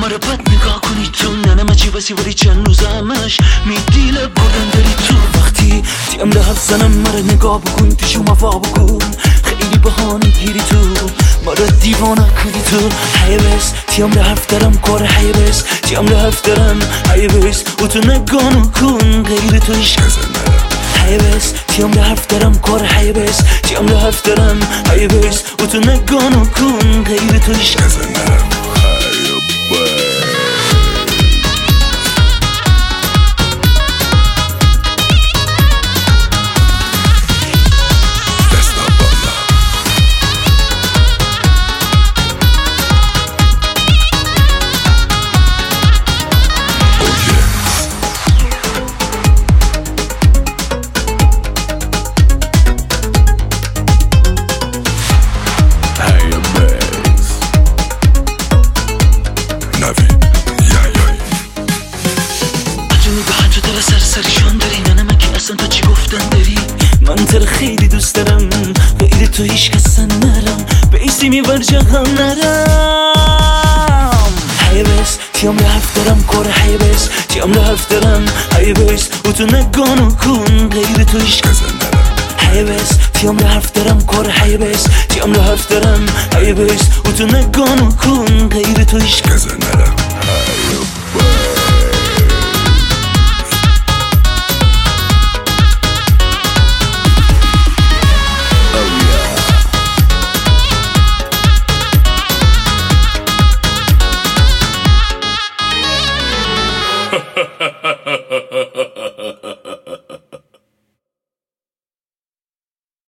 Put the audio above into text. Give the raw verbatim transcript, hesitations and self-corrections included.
ما رو بد نگاه کنی تو، نه نه چی ولی چند روز همش میدیله بردن داری تو. وقتی تیم ده حرف زنم مرا نگاه بکن، پیشو مفا بکن، خیلی بهانه گیری تو، ما رو دیوانه کنی تو. هی بس تیم ده حرف دارم کار هی بس، تیم ده حرف دارم هی بس و تو نگاه کن غیر تو عشق نرم. هی بس تیم ده حرف دارم کار هی بس، تیم ده حرف دارم هی بس و تو نگاه کن غیر تو عشق نرم. سرسریشان داری، نه نه من که اصلا تا چی گفتن داری، من تر خیلی دوست دارم غیر تو هیچ کسن نرم، به ایسی میبر جهان نرم. هی بس تیم ده حرف دارم کار هی بس، تیم ده حرف دارم هی بس و تو نگاه کن غیر تو هیچ کسن نرم. هی بس تیم ده حرف دارم کار هی بس، تیم ده حرف دارم هی بس و تو نگاه کن غیر تو هیچ کسن نرم.